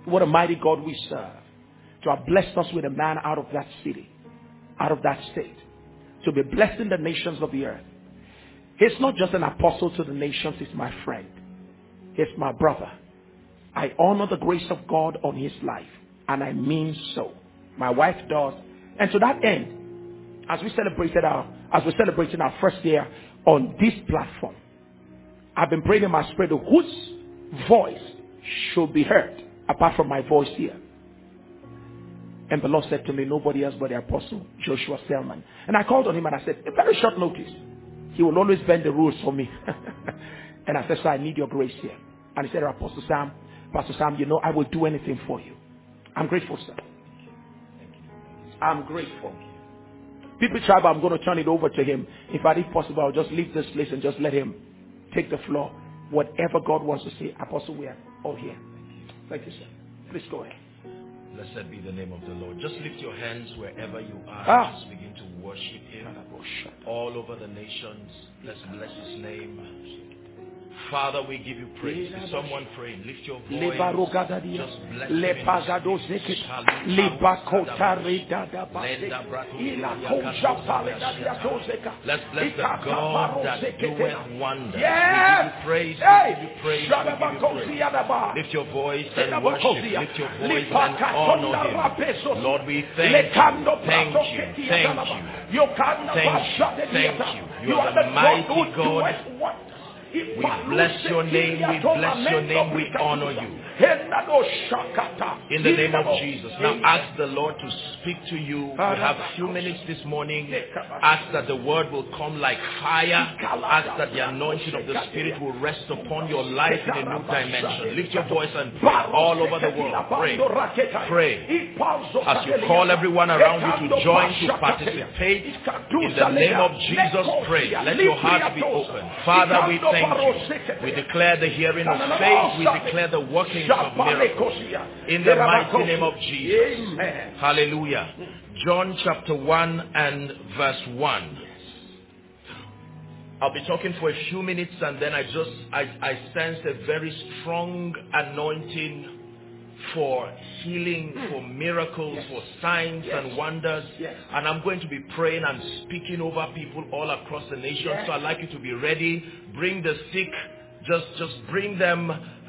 What a mighty God we serve. To have blessed us with a man out of that city, out of that state. To be blessing the nations of the earth. He's not just an apostle to the nations, he's my friend. He's my brother. I honor the grace of God on his life. And I mean so. My wife does. And to that end, as we're celebrating our first year on this platform, I've been praying in my spirit whose voice should be heard apart from my voice here. And the Lord said to me, nobody else but the apostle Joshua Selman. And I called on him and I said, a very short notice. He will always bend the rules for me. And I said, so I need your grace here. And he said, Apostle Sam, Pastor Sam, you know I will do anything for you. I'm grateful, sir. I'm grateful. People Tribe, I'm going to turn it over to him. In fact, if possible, I'll just leave this place and just let him take the floor. Whatever God wants to say, Apostle, we are all here. Thank you, sir. Please go ahead. Blessed be the name of the Lord. Just lift your hands wherever you are. Just begin to worship him. All over the nations. Let's bless his name. Father, we give you praise. Is someone praying? Lift your voice. Just bless him in the spirit. Let's bless the God that doeth wonders. Yes. We give you praise. We give you praise. We give you praise. Lift your voice and worship. Lift your voice and honor him. Lord, we thank you. Thank you. Thank you. Thank you. You are the mighty God. We bless your name, we bless your name, we honor you. In the name of Jesus. Now ask the Lord to speak to you. We have a few minutes this morning. Ask that the word will come like fire. Ask that the anointing of the Spirit will rest upon your life in a new dimension. Lift your voice and pray all over the world. Pray. Pray. As you call everyone around you to join, to participate. In the name of Jesus, pray. Let your heart be open. Father, we thank you. We declare the hearing of faith. We declare the workings of miracles. In the mighty name of Jesus. Hallelujah. John chapter 1 and verse 1. I'll be talking for a few minutes and then I sense a very strong anointing for healing, for miracles, for signs and wonders. And I'm going to be praying and speaking over people all across the nation. So I'd like you to be ready. Bring the sick. Just bring them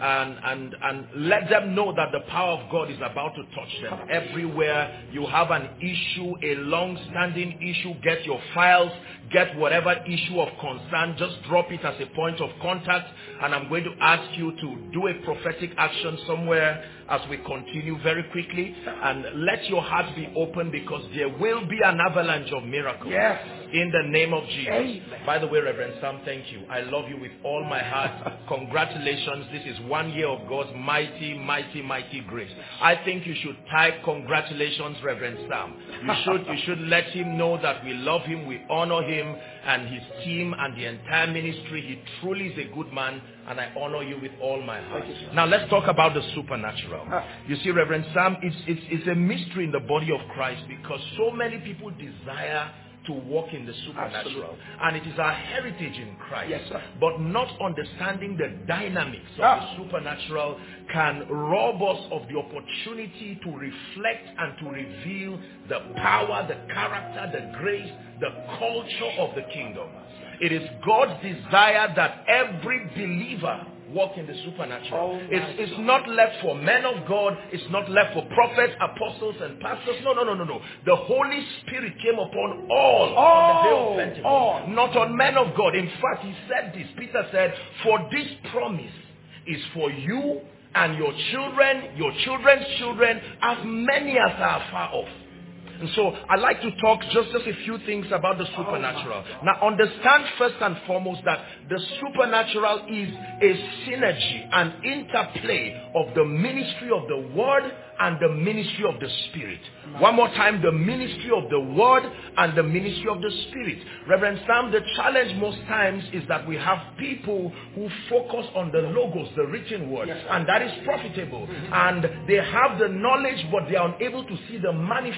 and let them know that the power of God is about to touch them. Everywhere you have an issue, a long-standing issue, get your files, get whatever issue of concern, just drop it as a point of contact, and I'm going to ask you to do a prophetic action somewhere as we continue very quickly, and let your heart be open because there will be an avalanche of miracles. In the name of Jesus. Amen. By the way, Reverend Sam, thank you. I love you with all my heart. Congratulations. This is 1 year of God's mighty, mighty, mighty grace. I think you should type congratulations, Reverend Sam. You should let him know that we love him, we honor him and his team and the entire ministry. He truly is a good man, and I honor you with all my heart. Now let's talk about the supernatural. You see, Reverend Sam, it's a mystery in the body of Christ because so many people desire to walk in the supernatural. And it is our heritage in Christ. But not understanding the dynamics of the supernatural can rob us of the opportunity to reflect and to reveal the power, the character, the grace, the culture of the kingdom. It is God's desire that every believer walk in the supernatural. It's not left for men of God. It's not left for prophets, apostles, and pastors. No. The Holy Spirit came upon all on the day of Pentecost. Not on men of God. In fact, he said this. Peter said, for this promise is for you and your children, your children's children, as many as are far off. And so I'd like to talk just a few things about the supernatural. Now understand first and foremost that the supernatural is a synergy, an interplay of the ministry of the Word and the ministry of the Spirit. One more time, the ministry of the Word and the ministry of the Spirit. Reverend Sam, the challenge most times is that we have people who focus on the logos, the written word, and that is profitable. And they have the knowledge, but they are unable to see the manifestation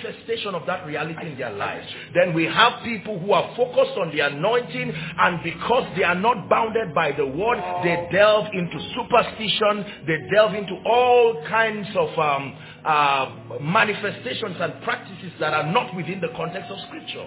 manifestation of that reality in their lives. Then we have people who are focused on the anointing, and because they are not bounded by the word, they delve into superstition, they delve into all kinds of manifestations and practices that are not within the context of Scripture.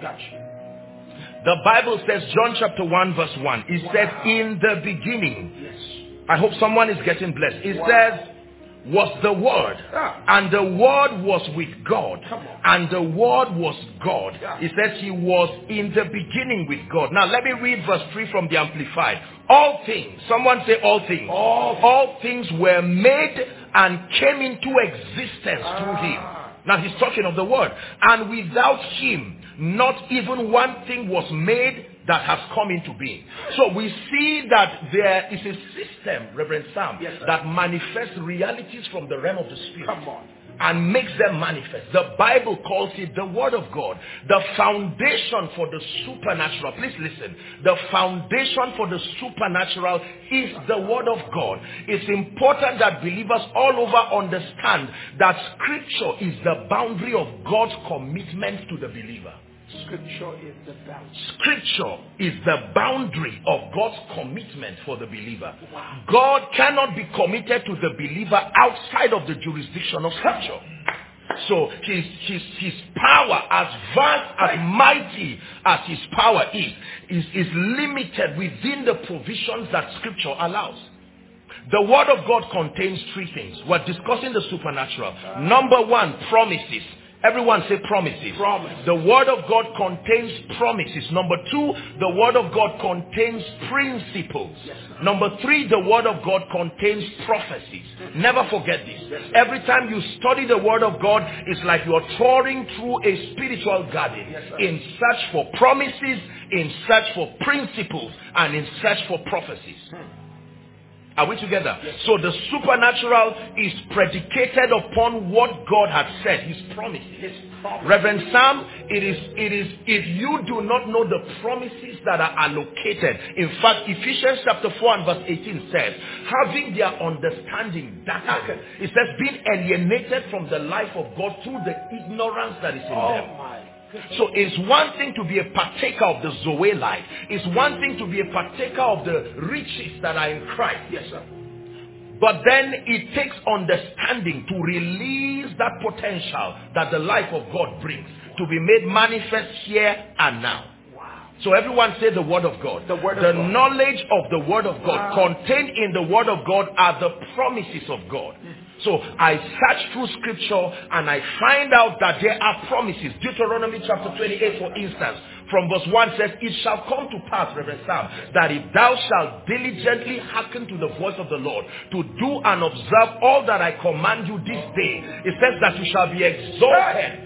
The Bible says, John chapter 1 verse 1, it said, in the beginning, I hope someone is getting blessed. It says, was the Word, and the Word was with God, and the Word was God. It says he was in the beginning with God. Now let me read verse 3 from the Amplified. All things, someone say all things. All things were made and came into existence through him. Now he's talking of the Word. And without him, not even one thing was made that has come into being. So we see that there is a system, Reverend Sam, that manifests realities from the realm of the Spirit and makes them manifest. The Bible calls it the Word of God. The foundation for the supernatural. Please listen. The foundation for the supernatural is the Word of God. It's important that believers all over understand that Scripture is the boundary of God's commitment to the believer. Scripture is the boundary. Scripture is the boundary of God's commitment for the believer. God cannot be committed to the believer outside of the jurisdiction of Scripture. So his power, as vast, as mighty as his power is limited within the provisions that Scripture allows. The Word of God contains three things. We're discussing the supernatural. Number one, promises. Everyone say promises. Promise. The Word of God contains promises. Number two, the Word of God contains principles. Number three, the Word of God contains prophecies. Never forget this. Every time you study the Word of God, it's like you're touring through a spiritual garden in search for promises, in search for principles, and in search for prophecies. Are we together? So the supernatural is predicated upon what God has said, his promises. Reverend Sam, it is if you do not know the promises that are allocated. In fact, Ephesians chapter 4 and verse 18 says, having their understanding darkened. It says, being alienated from the life of God through the ignorance that is in them. So it's one thing to be a partaker of the Zoe life. It's one thing to be a partaker of the riches that are in Christ. Yes, sir. But then it takes understanding to release that potential that the life of God brings to be made manifest here and now. So everyone say the Word of God. The knowledge of the Word of God contained in the Word of God are the promises of God. So I search through Scripture and I find out that there are promises. Deuteronomy chapter 28, for instance, from verse 1 says, it shall come to pass, Reverend Sam, that if thou shalt diligently hearken to the voice of the Lord, to do and observe all that I command you this day, it says that you shall be exalted.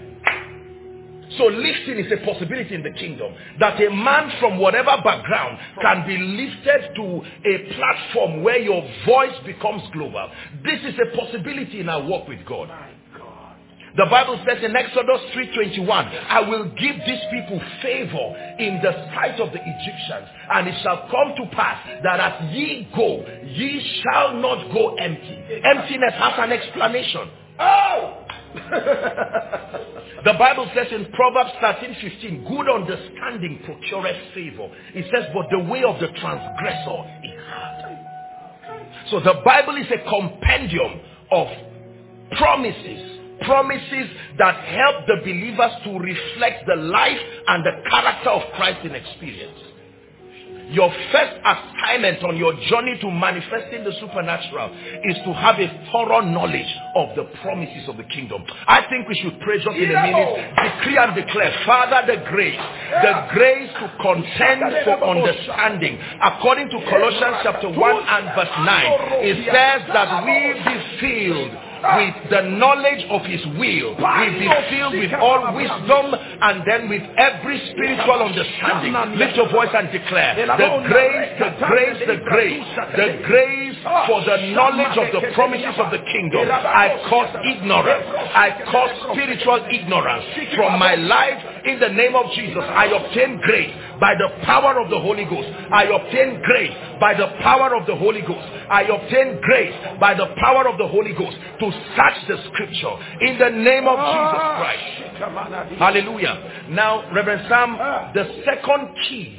So lifting is a possibility in the kingdom. That a man from whatever background can be lifted to a platform where your voice becomes global. This is a possibility in our walk with God. The Bible says in Exodus 3:21, I will give these people favor in the sight of the Egyptians, and it shall come to pass that as ye go, ye shall not go empty. Emptiness has an explanation. The Bible says in Proverbs 13:15, good understanding procureth favor. It says, but the way of the transgressor is hard. So the Bible is a compendium of promises that help the believers to reflect the life and the character of Christ in experience. Your first assignment on your journey to manifesting the supernatural is to have a thorough knowledge of the promises of the kingdom. I think we should pray just in a minute. Decree and declare, Father, the grace to contend for understanding. According to Colossians chapter 1 and verse 9, it says that we be filled with the knowledge of his will. We be filled with all wisdom and then with every spiritual understanding. Lift your voice and declare the grace for the knowledge of the promises of the kingdom. I I cause ignorance. I cause spiritual ignorance from my life in the name of Jesus. I obtain grace by the power of the Holy Ghost. I obtain grace by the power of the Holy Ghost. I obtain grace by the power of the Holy Ghost to search the scripture in the name of Jesus Christ. Hallelujah. Now, Reverend Sam, the second key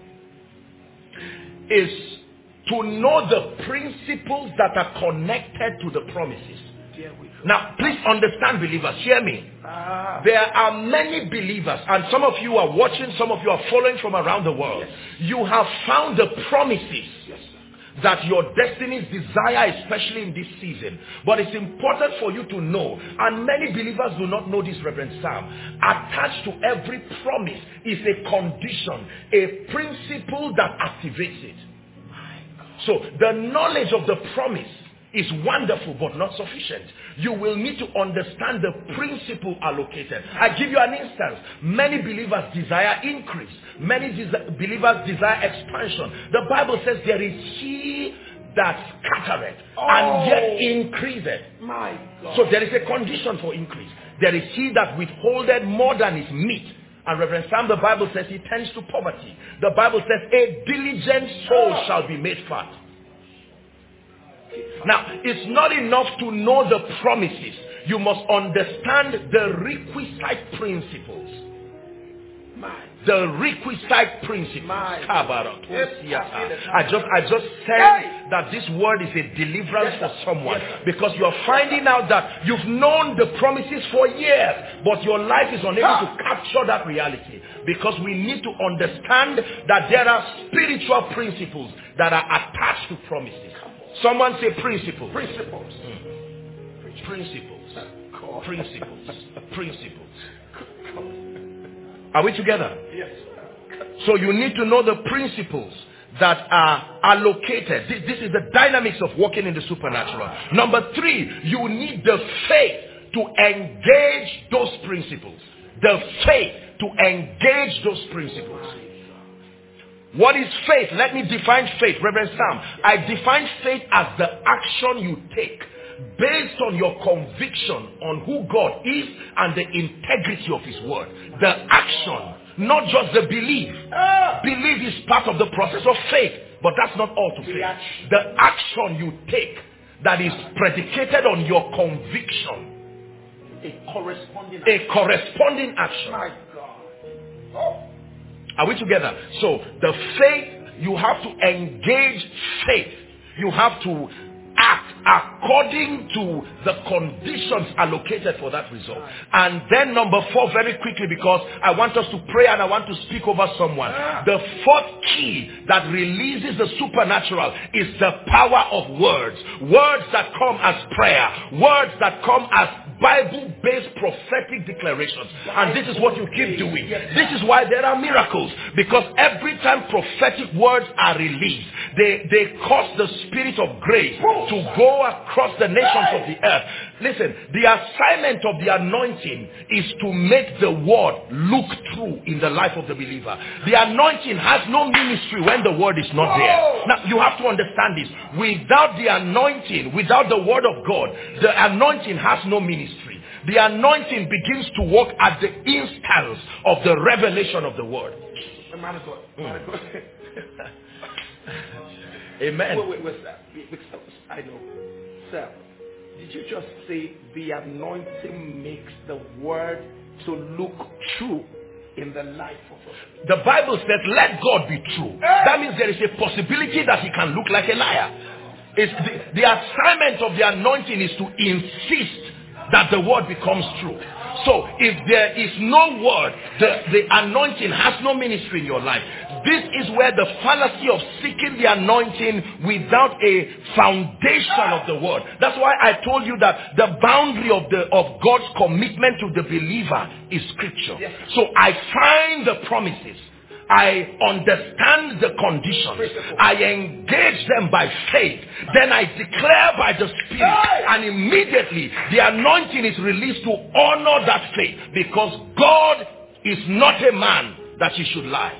is to know the principles that are connected to the promises. Now, please understand, believers, hear me. There are many believers, and some of you are watching, some of you are following from around the world. You have found the promises that your destinies desire, especially in this season. But it's important for you to know, and many believers do not know this, Reverend Sam. Attached to every promise is a condition, a principle that activates it. So the knowledge of the promise is wonderful but not sufficient. You will need to understand the principle allocated. I give you an instance. Many believers desire increase. Many believers desire expansion. The Bible says there is he that scattereth and yet increaseth. My God. So there is a condition for increase. There is he that withholdeth more than is meet. And Reverend Sam, the Bible says he tends to poverty. The Bible says a diligent soul shall be made fat. Now, it's not enough to know the promises. You must understand the requisite principles. The requisite principles. I just said that this word is a deliverance for someone, because you are finding out that you've known the promises for years, but your life is unable to capture that reality, because we need to understand that there are spiritual principles that are attached to promises. Someone say principles. Principles. Principles. Principles. Principles. Are we together? Yes. So you need to know the principles that are allocated. This is the dynamics of walking in the supernatural. Number 3, you need the faith to engage those principles. The faith to engage those principles. What is faith? Let me define faith. Reverend Sam, I define faith as the action you take based on your conviction on who God is and the integrity of his word. The action, not just the belief. Belief is part of the process of faith, but that's not all to faith. The action you take that is predicated on your conviction. A corresponding action. My God. Are we together? So the faith, you have to engage faith. You have to act according to the conditions allocated for that result. And then number 4, very quickly, because I want us to pray and I want to speak over someone. The 4th key that releases the supernatural is the power of words. Words that come as prayer. Words that come as Bible-based prophetic declarations. And this is what you keep doing. This is why there are miracles. Because every time prophetic words are released, they cause the spirit of grace to go across the nations of the earth. Listen, the assignment of the anointing is to make the word look true in the life of the believer. The anointing has no ministry when the word is not there. Now, you have to understand this. Without the anointing, without the word of God, the anointing has no ministry. The anointing begins to work at the instance of the revelation of the word. Amen. Wait, I know. Sir, did you just say the anointing makes the word to look true in the life of us? The Bible says, let God be true. That means there is a possibility that he can look like a liar. It's the assignment of the anointing is to insist that the word becomes true. So if there is no word, the anointing has no ministry in your life. This is where the fallacy of seeking the anointing without a foundation of the word. That's why I told you that the boundary of God's commitment to the believer is scripture. Yes. So I find the promises. I understand the conditions. I engage them by faith. Then I declare by the Spirit. And immediately the anointing is released to honor that faith. Because God is not a man that he should lie.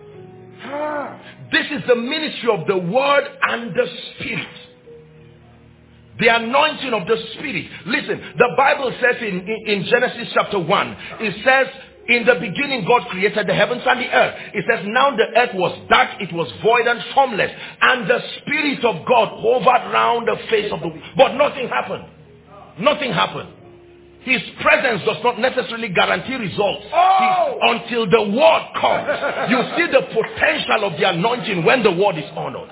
This is the ministry of the word and the Spirit. The anointing of the Spirit. Listen, the Bible says in Genesis chapter 1, it says, in the beginning God created the heavens and the earth. It says, now the earth was dark, it was void and formless, and the Spirit of God hovered round the face of the earth. But nothing happened. Nothing happened. His presence does not necessarily guarantee results until the word comes. You see the potential of the anointing when the word is honored.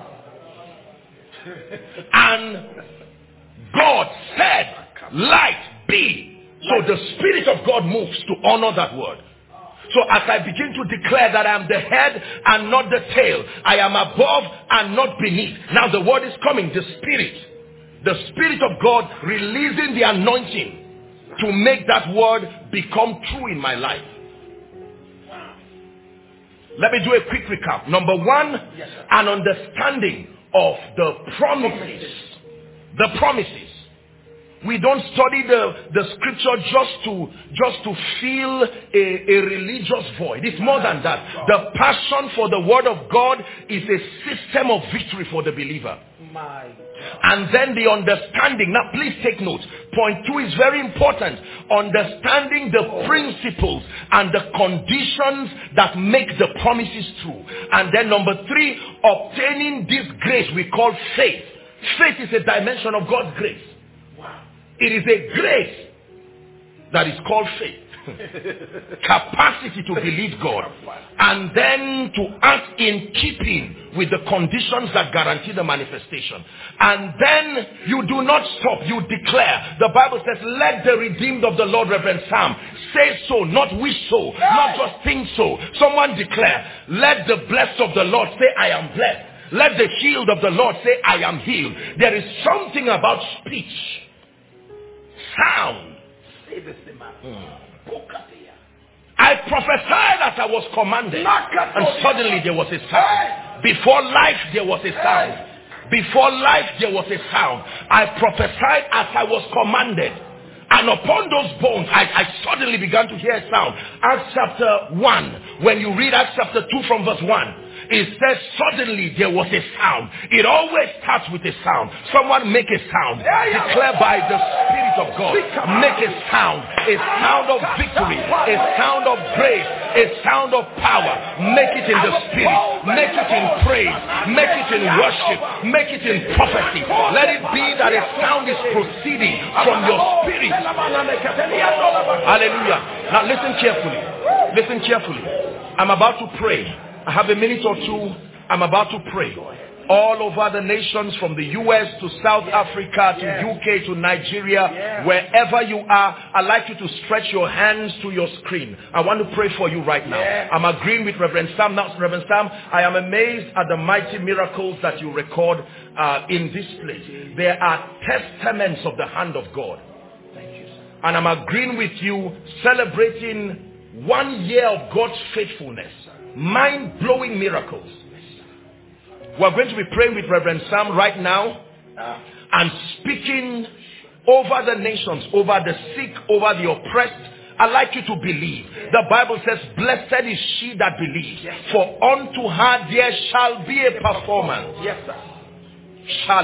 And God said, light be. So the Spirit of God moves to honor that word. So as I begin to declare that I am the head and not the tail, I am above and not beneath. Now the word is coming, the Spirit of God releasing the anointing to make that word become true in my life. Let me do a quick recap. Number one, an understanding of the promises. The promises. We don't study the scripture just to fill a religious void. It's more than that. The passion for the word of God is a system of victory for the believer. And then the understanding. Now please take note. Point 2 is very important. Understanding the principles and the conditions that make the promises true. And then number 3, obtaining this grace we call faith. Faith is a dimension of God's grace. It is a grace that is called faith. Capacity to believe God. And then to act in keeping with the conditions that guarantee the manifestation. And then you do not stop. You declare. The Bible says, let the redeemed of the Lord, Reverend Sam, say so, not wish so, not just think so. Someone declare, let the blessed of the Lord say, I am blessed. Let the healed of the Lord say, I am healed. There is something about speech. Sound. I prophesied as I was commanded, and suddenly there was a sound. Before life there was a sound. Before life there was a sound. I prophesied as I was commanded, and upon those bones I suddenly began to hear a sound. Acts chapter 1, when you read Acts chapter 2 from verse 1, it says suddenly there was a sound. It always starts with a sound. Someone make a sound. Declare by the Spirit of God. Make a sound. A sound of victory. A sound of grace. A sound of power. Make it in the Spirit. Make it in praise. Make it in worship. Make it in prophecy. Let it be that a sound is proceeding from your spirit. Hallelujah. Now listen carefully. Listen carefully. I'm about to pray. I have a minute or two. I'm about to pray. All over the nations, from the US to South Africa to UK to Nigeria, wherever you are, I'd like you to stretch your hands to your screen. I want to pray for you right now. I'm agreeing with Reverend Sam. Now, Reverend Sam, I am amazed at the mighty miracles that you record in this place. There are testaments of the hand of God. And I'm agreeing with you, celebrating 1 year of God's faithfulness. Mind-blowing miracles. We're going to be praying with Reverend Sam right now and speaking over the nations, over the sick, over the oppressed. I'd like you to believe. The Bible says, blessed is she that believes, for unto her there shall be a performance. Yes, sir.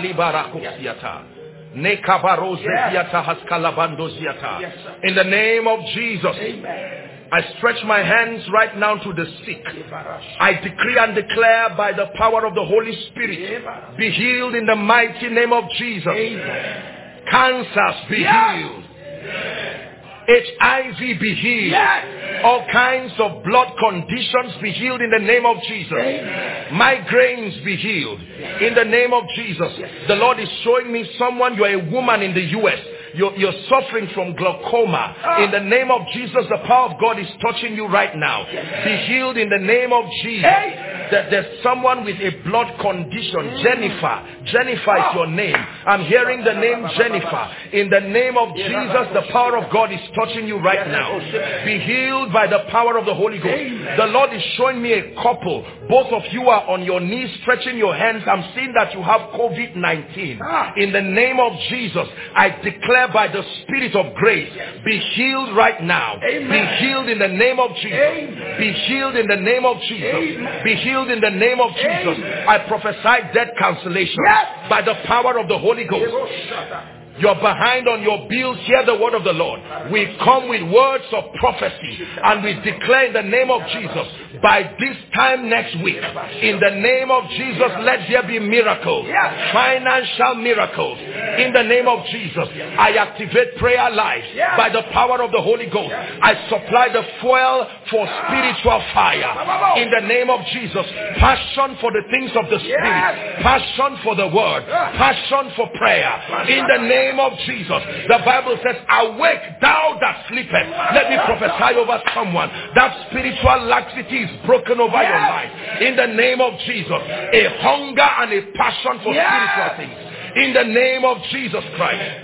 In the name of Jesus. Amen. I stretch my hands right now to the sick. I decree and declare by the power of the Holy Spirit, be healed in the mighty name of Jesus. Amen. Cancers be healed. HIV be healed. All kinds of blood conditions be healed in the name of Jesus. Migraines be healed in the name of Jesus. The Lord is showing me someone, you're a woman in the US. You're suffering from glaucoma. In the name of Jesus, the power of God is touching you right now. Be healed in the name of Jesus. There's someone with a blood condition. Jennifer. Jennifer is your name. I'm hearing the name Jennifer. In the name of Jesus, the power of God is touching you right now. Be healed by the power of the Holy Ghost. The Lord is showing me a couple. Both of you are on your knees, stretching your hands. I'm seeing that you have COVID-19. In the name of Jesus, I declare by the Spirit of grace, be healed right now. Be healed in the name of Jesus. Be healed in the name of Jesus. Be healed healed in the name of Jesus. I prophesy death cancellation by the power of the Holy Ghost. You're behind on your bills. Hear the word of the Lord. We come with words of prophecy and we declare in the name of Jesus, by this time next week, in the name of Jesus, let there be miracles, financial miracles. In the name of Jesus, I activate prayer life by the power of the Holy Ghost. I supply the fuel for spiritual fire. In the name of Jesus, passion for the things of the Spirit, passion for the word, passion for prayer. In the name of Jesus, the Bible says, awake thou that sleepest. Let me prophesy over someone. That spiritual laxity is broken over your life. In the name of Jesus, a hunger and a passion for spiritual things. In the name of Jesus Christ.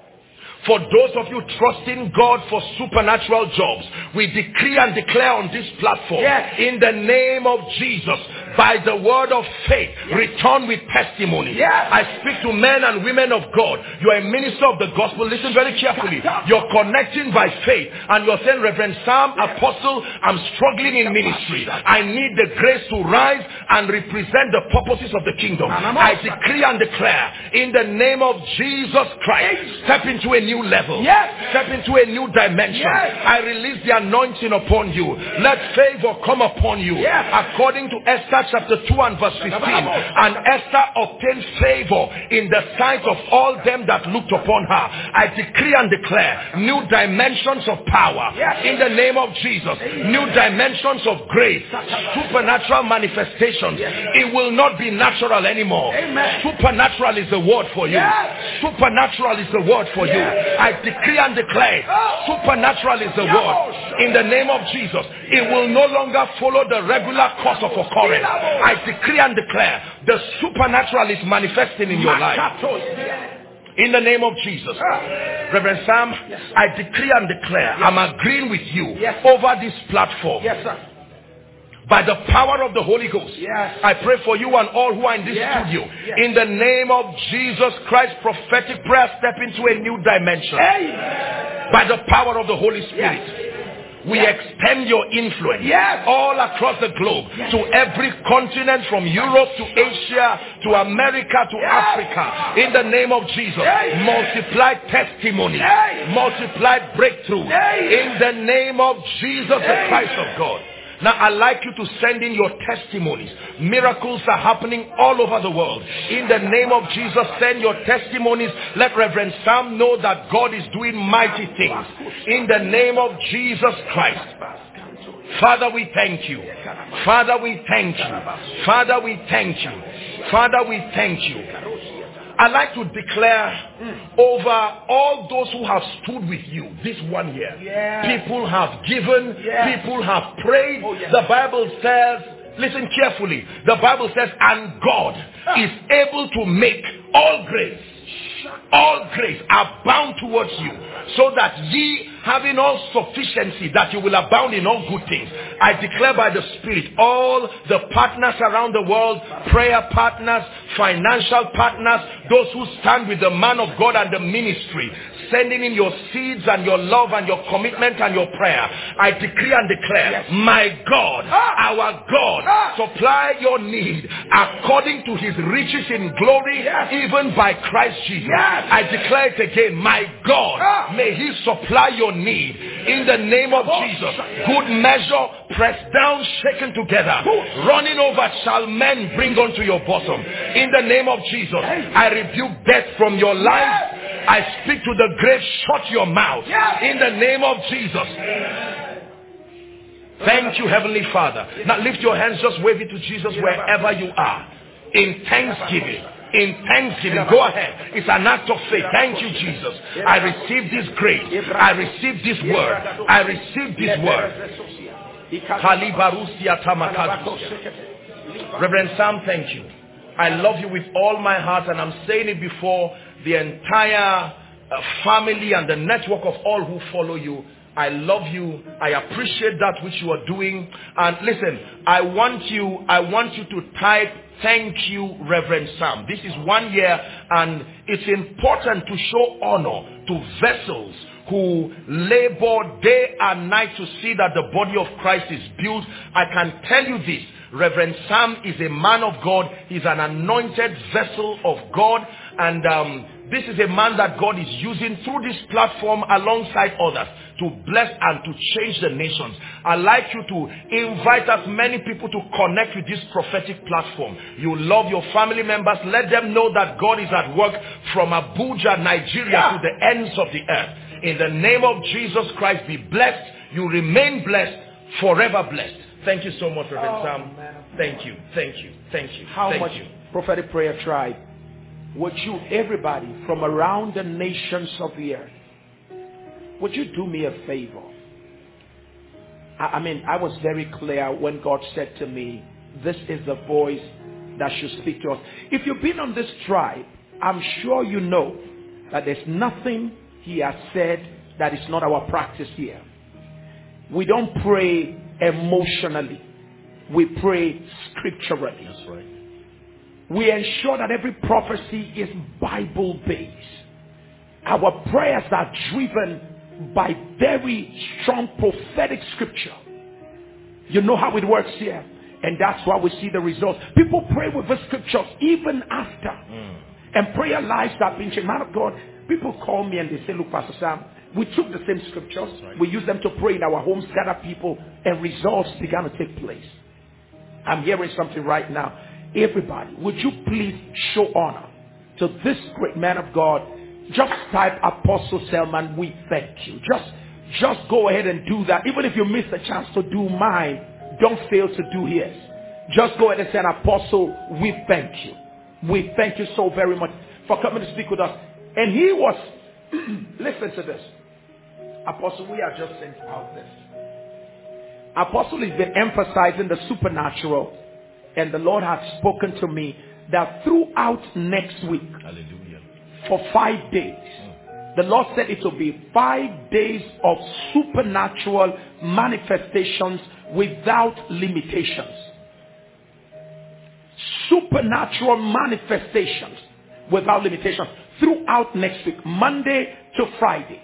For those of you trusting God for supernatural jobs, we decree and declare on this platform, in the name of Jesus, by the word of faith, return with testimony. I speak to men and women of God. You are a minister of the gospel. Listen very carefully. You're connecting by faith and you're saying, Reverend Sam, Apostle, I'm struggling in ministry. I need the grace to rise and represent the purposes of the kingdom. I decree and declare, in the name of Jesus Christ, step into a new level. Step into a new dimension. I release the anointing upon you. Let favor come upon you. According to Esther chapter 2 and verse 15. And Esther obtained favor in the sight of all them that looked upon her. I decree and declare new dimensions of power in the name of Jesus. New dimensions of grace. Supernatural manifestations. It will not be natural anymore. Supernatural is the word for you. Supernatural is the word for you. I decree and declare supernatural is the word. In the name of Jesus, it will no longer follow the regular course of occurrence. I decree and declare the supernatural is manifesting in your life. In the name of Jesus. Reverend Sam, I decree and declare, I'm agreeing with you over this platform. By the power of the Holy Ghost. I pray for you and all who are in this studio. In the name of Jesus Christ, prophetic prayer, step into a new dimension. By the power of the Holy Spirit. We extend your influence all across the globe to every continent, from Europe to Asia to America to Africa. In the name of Jesus, multiply testimonies, multiply breakthroughs. In the name of Jesus, the Christ of God. Now, I'd like you to send in your testimonies. Miracles are happening all over the world. In the name of Jesus, send your testimonies. Let Reverend Sam know that God is doing mighty things. In the name of Jesus Christ. Father, we thank you. Father, we thank you. Father, we thank you. Father, we thank you. I'd like to declare over all those who have stood with you this 1 year. People have given. People have prayed. The Bible says, listen carefully. The Bible says, and God is able to make all grace abound towards you, so that ye, having all sufficiency, that you will abound in all good things. I declare by the Spirit, all the partners around the world, prayer partners, financial partners, those who stand with the man of God and the ministry, sending in your seeds and your love and your commitment and your prayer. I decree and declare, my God, our God, supply your need according to his riches in glory, even by Christ Jesus. I declare it again, my God, may he supply your need in the name of Jesus. Good measure, pressed down, shaken together, running over, shall men bring unto your bosom. In the name of Jesus, I rebuke death from your life. I speak to the grave, shut your mouth. In the name of Jesus. Thank you, Heavenly Father. Now lift your hands, just wave it to Jesus wherever you are. In thanksgiving. In thanksgiving. Go ahead. It's an act of faith. Thank you, Jesus. I receive this grace. I receive this word. I receive this word. Reverend Sam, thank you. I love you with all my heart, and I'm saying it before the entire family and the network of all who follow you. I love you. I appreciate that which you are doing. And listen, I want you to type, thank you, Reverend Sam. This is 1 year, and it's important to show honor to vessels who labor day and night to see that the body of Christ is built. I can tell you this, Reverend Sam is a man of God. He's an anointed vessel of God, and this is a man that God is using through this platform alongside others to bless and to change the nations. I'd like you to invite as many people to connect with this prophetic platform. You love your family members. Let them know that God is at work from Abuja, Nigeria to the ends of the earth. In the name of Jesus Christ, be blessed. You remain blessed, forever blessed. Thank you so much, Reverend Sam. Thank you, thank you, thank you. How much, Prophetic Prayer Tribe, would you, everybody from around the nations of the earth, would you do me a favor? I was very clear when God said to me, this is the voice that should speak to us. If you've been on this tribe, I'm sure you know that there's nothing he has said that is not our practice here. We don't pray emotionally. We pray scripturally. That's right. We ensure that every prophecy is Bible-based. Our prayers are driven by very strong prophetic scripture. You know how it works here. And that's why we see the results. People pray with the scriptures even after. And prayer lives have been changed. Man of God, people call me and they say, look, Pastor Sam, we took the same scriptures. Right. We used them to pray in our homes, gather people, and results began to take place. I'm hearing something right now. Everybody, would you please show honor to this great man of God? Just type Apostle Selman, we thank you. Just go ahead and do that. Even if you miss the chance to do mine, don't fail to do his. Just go ahead and say, Apostle, we thank you. We thank you so very much for coming to speak with us. And he was, listen to this. Apostle, we are just saying about this. Apostle has been emphasizing the supernatural, and the Lord has spoken to me that throughout next week, hallelujah, for 5 days, the Lord said it will be 5 days of supernatural manifestations without limitations. Supernatural manifestations without limitations throughout next week, Monday to Friday,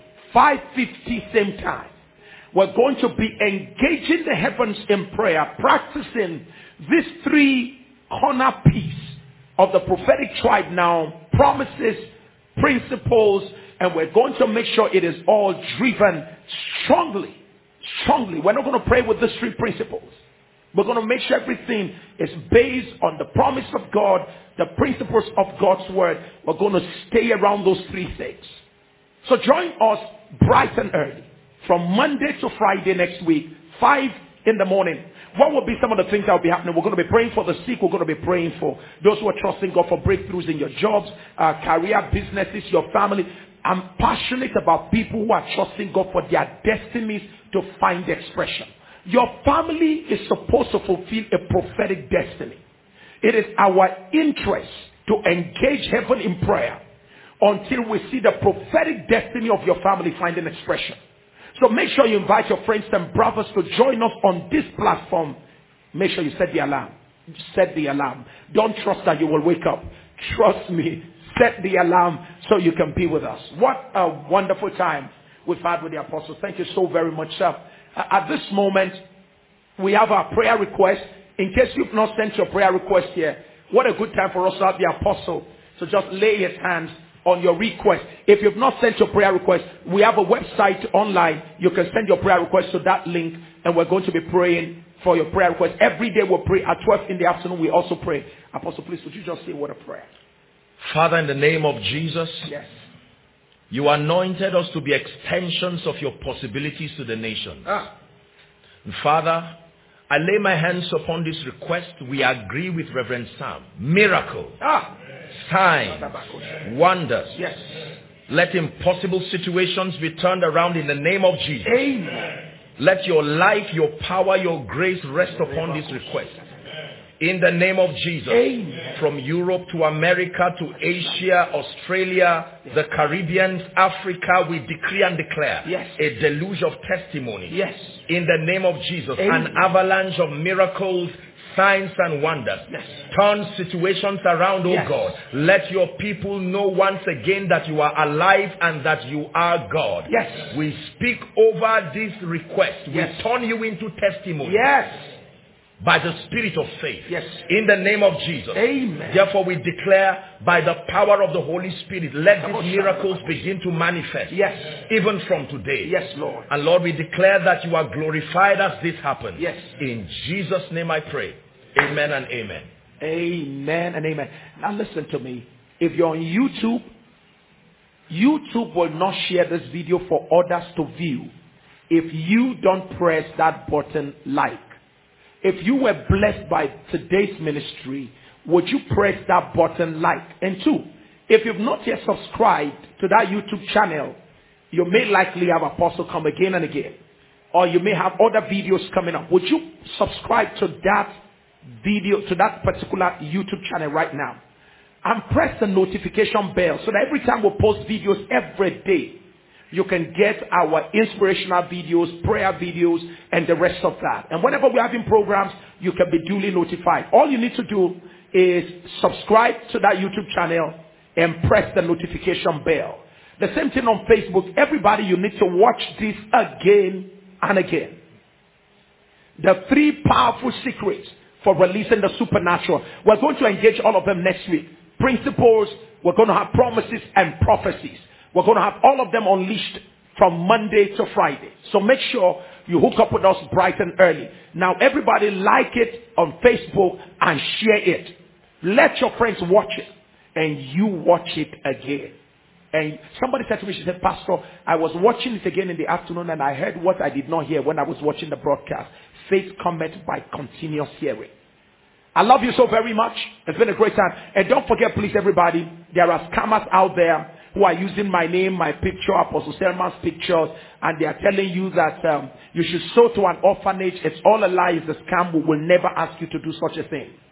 5:50 same time. We're going to be engaging the heavens in prayer, practicing this 3-corner piece of the prophetic tribe now, promises, principles, and we're going to make sure it is all driven strongly. We're not going to pray with these 3 principles. We're going to make sure everything is based on the promise of God, the principles of God's word. We're going to stay around those 3 things. So join us bright and early from Monday to Friday next week, 5 in the morning. What will be some of the things that will be happening? We're going to be praying for the sick. We're going to be praying for those who are trusting God for breakthroughs in your jobs, career, businesses, your family. I'm passionate about people who are trusting God for their destinies to find expression. Your family is supposed to fulfill a prophetic destiny. It is our interest to engage heaven in prayer until we see the prophetic destiny of your family finding expression. So make sure you invite your friends and brothers to join us on this platform. Make sure you set the alarm. Set the alarm. Don't trust that you will wake up. Trust me. Set the alarm so you can be with us. What a wonderful time we've had with the apostles. Thank you so very much, sir. At this moment, we have our prayer request. In case you've not sent your prayer request here, what a good time for us to have the apostle to just lay his hands on your request. If you've not sent your prayer request, we have a website online. You can send your prayer request to that link, and we're going to be praying for your prayer request. Every day we'll pray. At 12 in the afternoon, we also pray. Apostle, please, would you just say a word of prayer? Father, in the name of Jesus, yes, you anointed us to be extensions of your possibilities to the nations. And Father, I lay my hands upon this request. We agree with Reverend Sam. Miracles, signs, wonders. Yes. Let impossible situations be turned around in the name of Jesus. Amen. Let your life, your power, your grace rest upon this request. In the name of Jesus. Amen. From Europe to America to Asia, Australia, the Caribbean, Africa, we decree and declare a deluge of testimony. Yes. In the name of Jesus. Amen. An avalanche of miracles, signs and wonders. Yes. Turn situations around, oh Yes. God. Let your people know once again that you are alive and that you are God. Yes. We speak over this request. Yes. We turn you into testimony. Yes. By the spirit of faith. Yes. In the name of Jesus. Amen. Therefore we declare by the power of the Holy Spirit, let these miracles begin to manifest. Yes. Even from today. Yes, Lord. And Lord, we declare that you are glorified as this happens. Yes. In Jesus' name I pray. Amen and amen. Amen and amen. Now listen to me. If you're on YouTube, YouTube will not share this video for others to view if you don't press that button like. If you were blessed by today's ministry, would you press that button like? And two, if you've not yet subscribed to that YouTube channel, you may likely have Apostle come again and again. Or you may have other videos coming up. Would you subscribe to that video, to that particular YouTube channel right now? And press the notification bell so that every time we post videos every day, you can get our inspirational videos, prayer videos, and the rest of that. And whenever we're having programs, you can be duly notified. All you need to do is subscribe to that YouTube channel and press the notification bell. The same thing on Facebook. Everybody, you need to watch this again and again. The 3 powerful secrets for releasing the supernatural. We're going to engage all of them next week. Principles, we're going to have promises and prophecies. We're going to have all of them unleashed from Monday to Friday. So make sure you hook up with us bright and early. Now everybody like it on Facebook and share it. Let your friends watch it and you watch it again. And somebody said to me, she said, Pastor, I was watching it again in the afternoon and I heard what I did not hear when I was watching the broadcast. Faith cometh by continuous hearing. I love you so very much. It's been a great time. And don't forget, please, everybody, there are scammers out there who are using my name, my picture, Apostle Selman's pictures, and they are telling you that you should sow to an orphanage. It's all a lie. It's a scam. We will never ask you to do such a thing.